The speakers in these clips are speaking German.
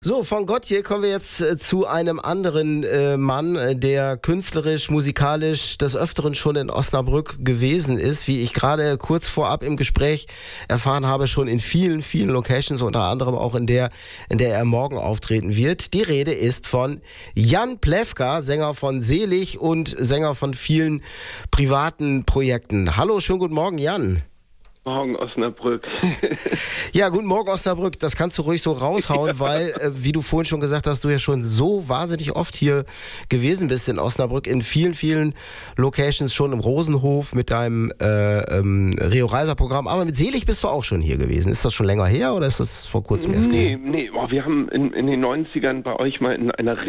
So, von Gotje kommen wir jetzt zu einem anderen Mann, der künstlerisch, musikalisch des Öfteren schon in Osnabrück gewesen ist, wie ich gerade kurz vorab im Gespräch erfahren habe, schon in vielen, vielen Locations, unter anderem auch in der er morgen auftreten wird. Die Rede ist von Jan Plewka, Sänger von Selig und Sänger von vielen privaten Projekten. Hallo, schönen guten Morgen, Jan. Morgen Osnabrück. Ja, guten Morgen Osnabrück. Das kannst du ruhig so raushauen, weil, wie du vorhin schon gesagt hast, du ja schon so wahnsinnig oft hier gewesen bist in Osnabrück, in vielen, vielen Locations, schon im Rosenhof mit deinem Rio Reiser Programm. Aber mit Selig bist du auch schon hier gewesen. Ist das schon länger her oder ist das vor kurzem erst gewesen? Nee. Wir haben in den 90ern bei euch mal in einer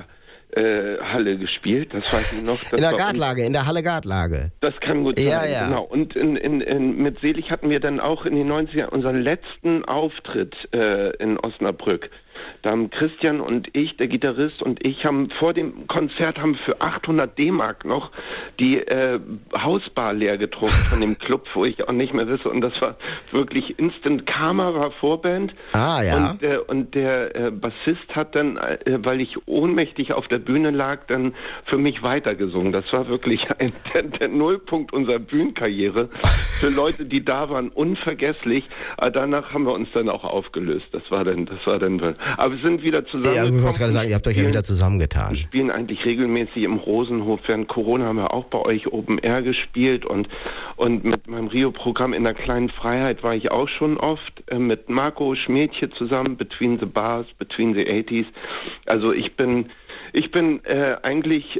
Halle gespielt, das weiß ich noch. In der Gartlage, in der Halle Gartlage. Das kann gut sein, ja. Genau. Und mit Selig hatten wir dann auch in den 90ern unseren letzten Auftritt in Osnabrück. Da haben Christian und ich, der Gitarrist und ich, haben vor dem Konzert für 800 D-Mark noch die Hausbar leer getrunken von dem Club, wo ich auch nicht mehr wisse. Und das war wirklich Instant Karma, war Vorband. Ah, ja. Und der Bassist hat dann, weil ich ohnmächtig auf der Bühne lag, dann für mich weitergesungen. Das war wirklich der Nullpunkt unserer Bühnenkarriere. Für Leute, die da waren, unvergesslich. Aber danach haben wir uns dann auch aufgelöst. Das war dann. Aber wir sind wieder zusammen. Ja, ich wollte gerade sagen, ihr habt euch ja wieder zusammengetan. Wir spielen eigentlich regelmäßig im Rosenhof. Während Corona haben wir auch bei euch Open Air gespielt und mit meinem Rio-Programm in der kleinen Freiheit war ich auch schon oft mit Marco Schmädchen zusammen, Between the Bars, Between the 80s. Also ich bin eigentlich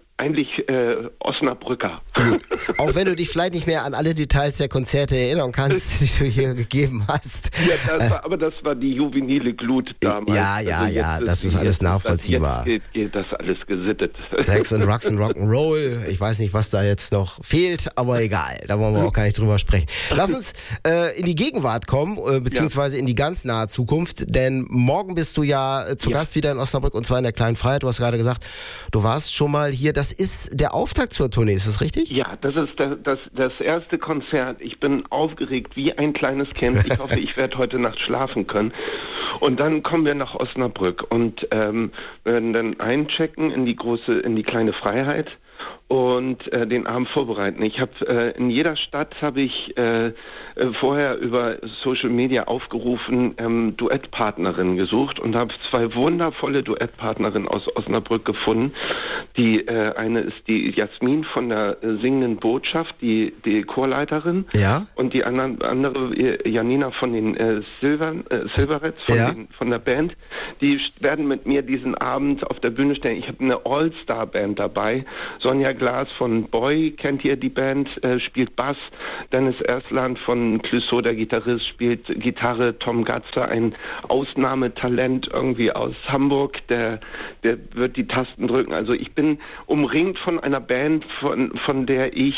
Osnabrücker. Auch wenn du dich vielleicht nicht mehr an alle Details der Konzerte erinnern kannst, die du hier gegeben hast. Ja, aber das war die juvenile Glut damals. Ja, das ist alles nachvollziehbar. Jetzt geht das alles gesittet. Sex and Drugs and Rock'n'Roll. Ich weiß nicht, was da jetzt noch fehlt, aber egal. Da wollen wir auch gar nicht drüber sprechen. Lass uns in die Gegenwart kommen, beziehungsweise in die ganz nahe Zukunft, denn morgen bist du ja zu Gast wieder in Osnabrück und zwar in der kleinen Freiheit. Du hast gerade gesagt, du warst schon mal hier. Das ist der Auftakt zur Tournee, ist das richtig? Ja, das ist das erste Konzert. Ich bin aufgeregt wie ein kleines Kind. Ich hoffe, ich werde heute Nacht schlafen können. Und dann kommen wir nach Osnabrück und werden dann einchecken in die kleine Freiheit und den Abend vorbereiten. Ich habe in jeder Stadt habe ich vorher über Social Media aufgerufen, Duettpartnerinnen gesucht und habe 2 wundervolle Duettpartnerinnen aus Osnabrück gefunden. Die eine ist die Jasmin von der Singenden Botschaft, die Chorleiterin. Ja. Und die andere Janina von den Silverets, von der Band. Die werden mit mir diesen Abend auf der Bühne stehen. Ich habe eine All-Star-Band dabei. Sonja Glas von Boy, kennt ihr die Band, spielt Bass. Dennis Ersland von Clouseau, der Gitarrist, spielt Gitarre. Tom Gatzer, ein Ausnahmetalent irgendwie aus Hamburg, der wird die Tasten drücken. Also ich bin umringt von einer Band, von der ich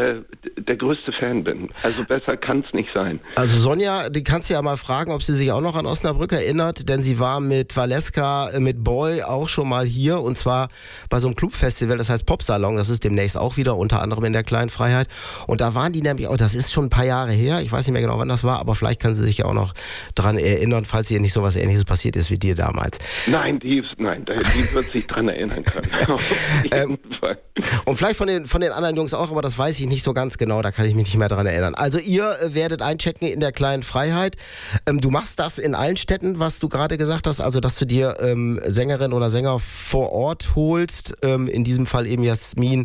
der größte Fan bin. Also besser kann es nicht sein. Also Sonja, die kannst du ja mal fragen, ob sie sich auch noch an Osnabrück erinnert, denn sie war mit Valeska, mit Boy auch schon mal hier und zwar bei so einem Clubfestival, das heißt Popsalon, das ist demnächst auch wieder, unter anderem in der kleinen Freiheit. Und da waren die nämlich auch, das ist schon ein paar Jahre her, ich weiß nicht mehr genau, wann das war, aber vielleicht kann sie sich ja auch noch dran erinnern, falls ihr nicht so was Ähnliches passiert ist wie dir damals. Nein, die wird sich dran erinnern können. Und vielleicht von den anderen Jungs auch, aber das weiß ich nicht so ganz genau, da kann ich mich nicht mehr dran erinnern. Also ihr werdet einchecken in der kleinen Freiheit. Du machst das in allen Städten, was du gerade gesagt hast, also dass du dir Sängerin oder Sänger vor Ort holst, in diesem Fall eben Jasmin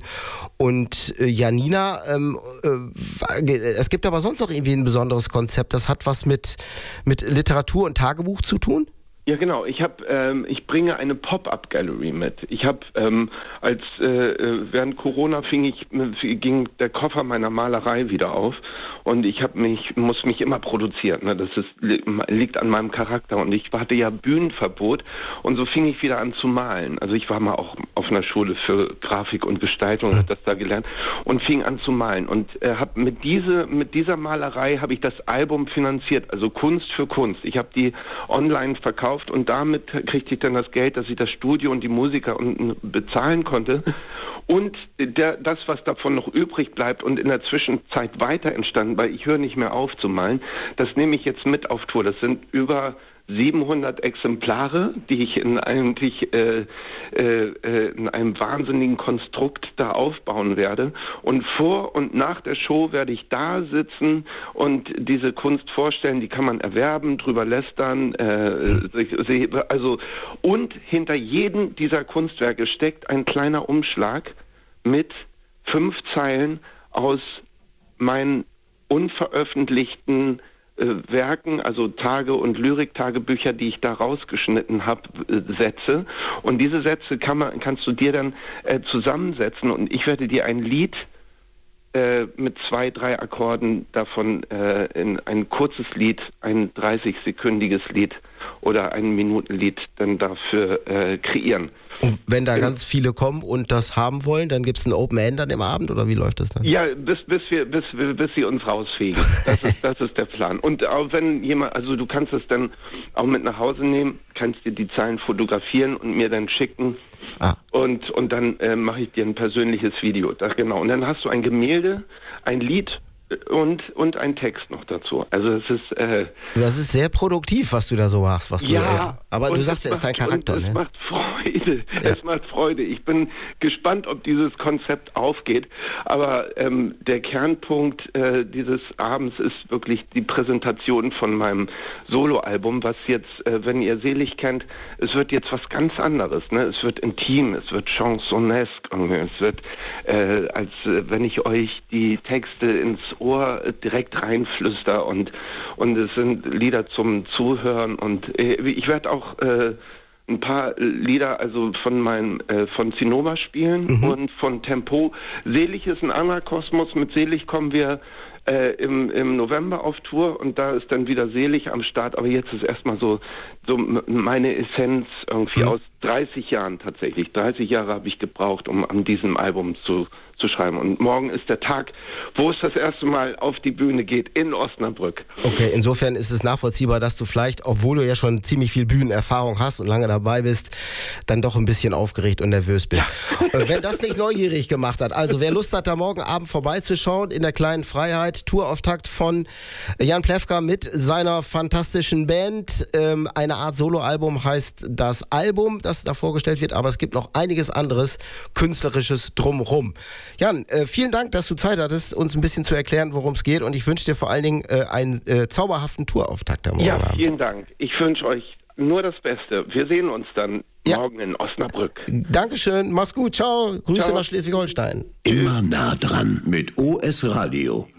und Janina. Es gibt aber sonst noch irgendwie ein besonderes Konzept, das hat was mit Literatur und Tagebuch zu tun? Ja, genau. Ich bringe eine Pop-up-Gallery mit. Ich habe während Corona ging der Koffer meiner Malerei wieder auf und ich muss mich immer produzieren. Ne? Das liegt an meinem Charakter und ich hatte ja Bühnenverbot und so fing ich wieder an zu malen. Also ich war mal auch auf einer Schule für Grafik und Gestaltung, habe das da gelernt und fing an zu malen und habe mit dieser Malerei habe ich das Album finanziert, also Kunst für Kunst. Ich habe die online verkauft und damit kriegte ich dann das Geld, dass ich das Studio und die Musiker bezahlen konnte. Und das, was davon noch übrig bleibt und in der Zwischenzeit weiter entstanden, weil ich höre nicht mehr auf zu malen, das nehme ich jetzt mit auf Tour. Das sind über 700 Exemplare, die ich in einem wahnsinnigen Konstrukt da aufbauen werde. Und vor und nach der Show werde ich da sitzen und diese Kunst vorstellen. Die kann man erwerben, drüber lästern. Und hinter jedem dieser Kunstwerke steckt ein kleiner Umschlag mit 5 Zeilen aus meinen unveröffentlichten Werken, also Tage- und Lyriktagebücher, die ich da rausgeschnitten habe, Sätze. Und diese Sätze kannst du dir dann zusammensetzen und ich werde dir ein Lied mit 2, 3 Akkorden davon in ein kurzes Lied, ein 30-sekündiges Lied oder ein Minutenlied dann dafür kreieren. Und wenn da ganz viele kommen und das haben wollen, dann gibt es ein Open End an dem Abend oder wie läuft das dann? Ja, bis sie uns rausfegen. Das ist der Plan. Und auch wenn jemand, also du kannst es dann auch mit nach Hause nehmen, kannst dir die Zeilen fotografieren und mir dann schicken. Und dann mache ich dir ein persönliches Video. Genau. Und dann hast du ein Gemälde, ein Lied und ein Text noch dazu. Also es ist das ist sehr produktiv, was du da so machst. Aber du sagst ja, es ist dein Charakter. Es macht Freude. Ja. Es macht Freude. Ich bin gespannt, ob dieses Konzept aufgeht. Aber der Kernpunkt dieses Abends ist wirklich die Präsentation von meinem Soloalbum, was jetzt, wenn ihr Selig kennt, es wird jetzt was ganz anderes. Ne? Es wird intim, es wird chansonesque. Es wird, als wenn ich euch die Texte ins Ohr direkt reinflüster und es sind Lieder zum Zuhören und ich werde auch ein paar Lieder also von Zinnober spielen und von Tempo. Selig ist ein anderer Kosmos. Mit Selig kommen wir im November auf Tour und da ist dann wieder Selig am Start. Aber jetzt ist erstmal so meine Essenz irgendwie aus 30 Jahren tatsächlich. 30 Jahre habe ich gebraucht, um an diesem Album zu schreiben. Und morgen ist der Tag, wo es das erste Mal auf die Bühne geht in Osnabrück. Okay, insofern ist es nachvollziehbar, dass du vielleicht, obwohl du ja schon ziemlich viel Bühnenerfahrung hast und lange dabei bist, dann doch ein bisschen aufgeregt und nervös bist. Ja. Wenn das nicht neugierig gemacht hat, also wer Lust hat, da morgen Abend vorbeizuschauen in der kleinen Freiheit, Tourauftakt von Jan Plewka mit seiner fantastischen Band. Eine Art Soloalbum heißt das Album, das da vorgestellt wird, aber es gibt noch einiges anderes Künstlerisches drumherum. Jan, vielen Dank, dass du Zeit hattest, uns ein bisschen zu erklären, worum es geht und ich wünsche dir vor allen Dingen einen zauberhaften Tourauftakt am Morgen. Ja, vielen Dank. Ich wünsche euch nur das Beste. Wir sehen uns dann morgen in Osnabrück. Dankeschön, mach's gut, ciao. Grüße nach Schleswig-Holstein. Immer nah dran mit OS Radio.